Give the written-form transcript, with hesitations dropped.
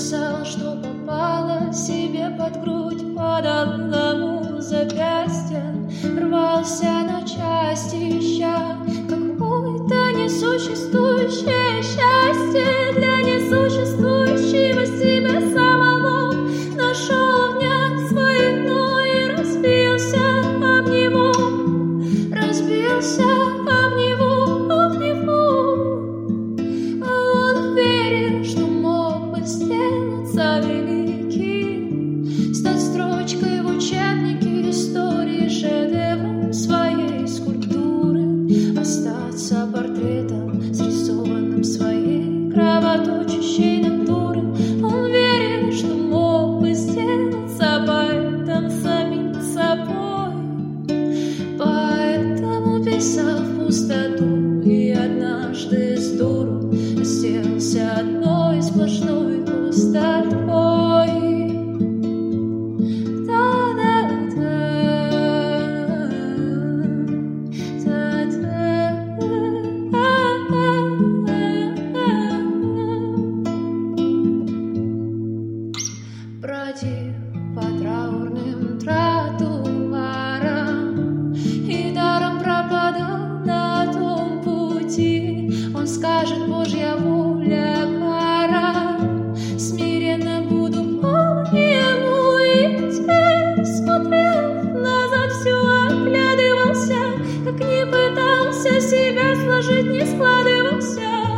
бросал, что попало себе под грудь, под одному запястья, рвался на части, ища какое-то несуществующее счастье для несуществующего себя самого. Нашел огня свой дно и разбился об него, разбился об него, об него. Он верил, что мог бы сделаться великим, стать строчкой в учебнике истории, шедевром своей скульптуры, остаться портретом, срисованным своей кровоточащей натуры. Он верил, что мог бы сделаться поэтом самим собой, поэтому писал в пустоту и однажды с дуру сделался одной сплошной пустотой. Бродил по траурным тротуарам и даром пропадал на том пути. Он скажет: Божья воля, пора, смиренно буду по нему идти. Смотрел назад, все оглядывался, как не пытался себя сложить, не складывался.